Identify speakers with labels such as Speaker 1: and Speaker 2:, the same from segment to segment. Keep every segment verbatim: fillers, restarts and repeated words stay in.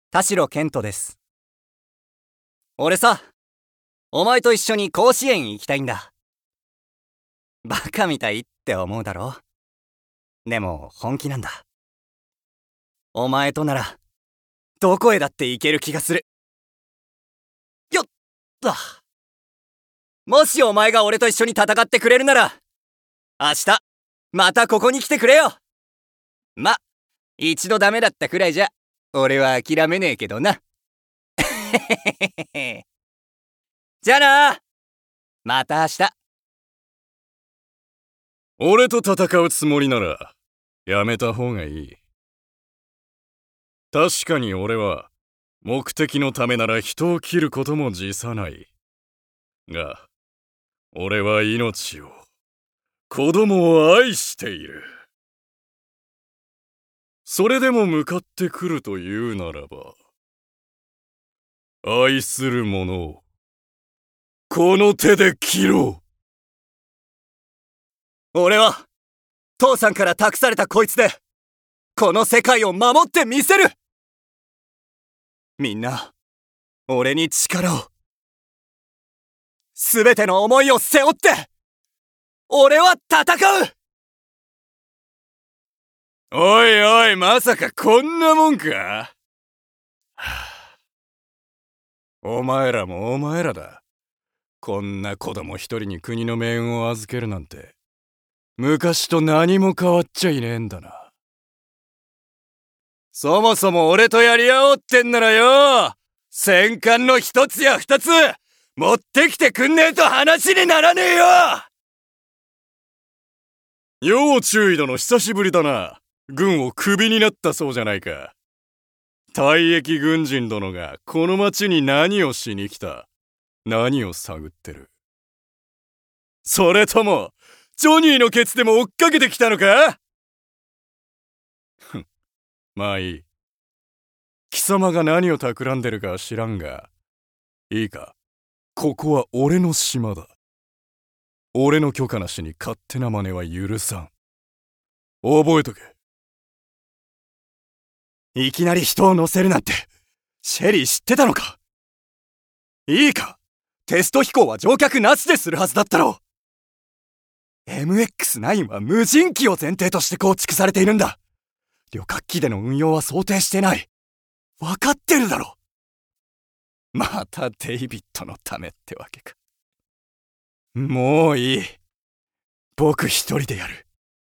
Speaker 1: 田代健人です。俺さ、お前と一緒に甲子園行きたいんだ。バカみたいって思うだろ。でも本気なんだ。お前とならどこへだって行ける気がする。よっと。もしお前が俺と一緒に戦ってくれるなら、明日またここに来てくれよ。ま、一度ダメだったくらいじゃ俺は諦めねえけどな。じゃあな。また明日。
Speaker 2: 俺と戦うつもりならやめた方がいい。確かに俺は目的のためなら人を切ることも辞さない。が、俺は命を、子供を愛している。それでも向かってくるというならば、愛する者をこの手で切ろ
Speaker 1: う。俺は父さんから託されたこいつでこの世界を守ってみせる。みんな俺に力を、すべての思いを背負って俺は戦う。
Speaker 2: おいおい、まさかこんなもんか、はあ、お前らもお前らだ。こんな子供一人に国の命運を預けるなんて昔と何も変わっちゃいねえんだな。そもそも俺とやり合おうってんならよ、戦艦の一つや二つ持ってきてくんねえと話にならねえよ。要注意殿、久しぶりだな。軍をクビになったそうじゃないか。退役軍人殿がこの町に何をしに来た、何を探ってる。それともジョニーのケツでも追っかけてきたのか。ふん、まあいい。貴様が何を企んでるかは知らんが、いいか、ここは俺の島だ。俺の許可なしに勝手な真似は許さん。覚えとけ。
Speaker 1: いきなり人を乗せるなんてシェリー知ってたのか。いいか、テスト飛行は乗客なしでするはずだったろう。 エムエックスナイン は無人機を前提として構築されているんだ。旅客機での運用は想定してない。分かってるだろ。またデイビッドのためってわけか。もういい。僕一人でやる。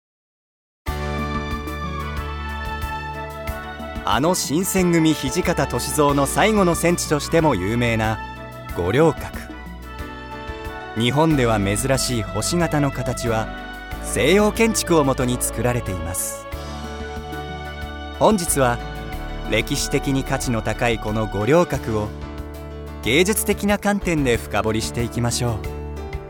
Speaker 1: あの新選組土方歳三の最後の戦地としても有名な五稜郭。日本では珍しい星形の形は西洋建築をもとに作られています。本日は歴史的に価値の高いこの五稜郭を芸術的な観点で深掘りしていきましょう。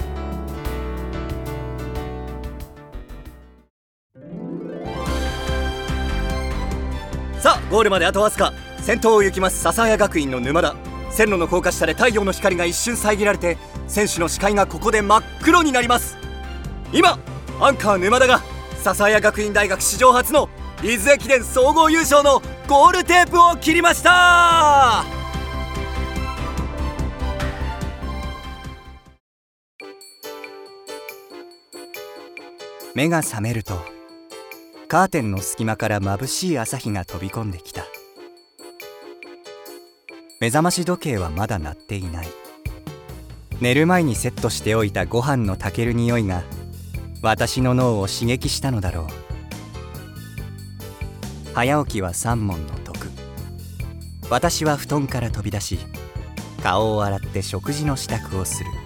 Speaker 1: さあ、ゴールまであとわずか。先頭を行きます笹谷学院の沼田。線路の高架下で太陽の光が一瞬遮られて選手の視界がここで真っ黒になります。今アンカー沼田が笹谷学院大学史上初の伊豆駅伝総合優勝のゴールテープを切りました。目が覚めるとカーテンの隙間から眩しい朝日が飛び込んできた。目覚まし時計はまだ鳴っていない。寝る前にセットしておいたご飯の炊ける匂いが私の脳を刺激したのだろう。早起きは三問の徳。私は布団から飛び出し顔を洗って食事の支度をする。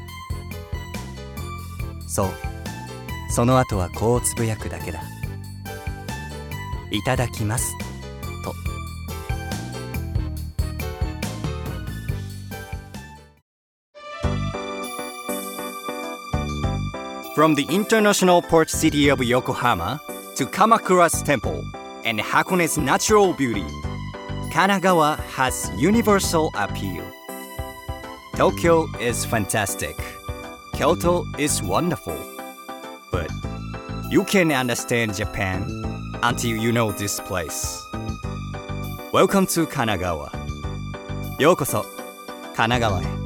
Speaker 1: そう、その後はこうつぶやくだけだ。いただきますと。From the international port city of Yokohama to Kamakura's temple and Hakone's natural beauty, Kanagawa has universal appeal. Tokyo is fantastic. Kyoto is wonderful. But you can understand Japan until you know this place. Welcome to Kanagawa. ようこそ神奈川へ。